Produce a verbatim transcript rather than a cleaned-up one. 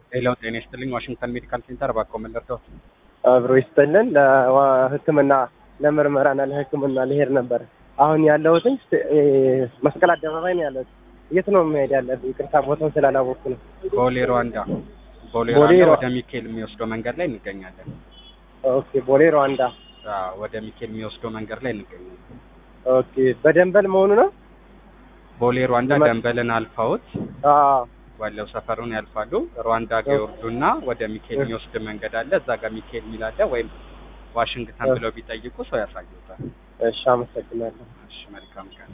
ሌላው ጤና ይስጥልኝ ዋሽንግተን ሜዲካል ሴንተር ባኮ መለርተው አብሮ ይስጥልን ለህክምና ለምርመራና ለህክምና ልሄድ ነበር። አሁን ያለሁት መስቀል አደባባይ ነው ያለሁት። የት ነው መሄድ ያለብኝ? ይቅርታ ቦታውን ስላላወቅኩ ነው። ቦሌ ሩዋንዳ ቦሌ ሩዋንዳ ወደ ሚካኤል የሚወስደው መንገድ ላይ እንገኛለን። ኦኬ ቦሌ ሩዋንዳ አዎ ወደ ሚካኤል የሚወስደው መንገድ ላይ እንገኛለን። ኦኬ በደንበል መሆኑ ነው። ቦሌ ሩዋንዳ ደንበልን አልፋውት አዎ ባለው ሰፈሩን ያልፋሉ። ሩዋንዳ ጋር ይወርዱና ወደ ሚካኤል የሚወስድ መንገድ አለ። እዛ ጋር ሚካኤል ሚላለ ወይም ዋሽንግተን ብለው ቢጠይቁ ሰው ያሳዩታል። እሺ አመሰግናለሁ። እሺ መልካም ቀን።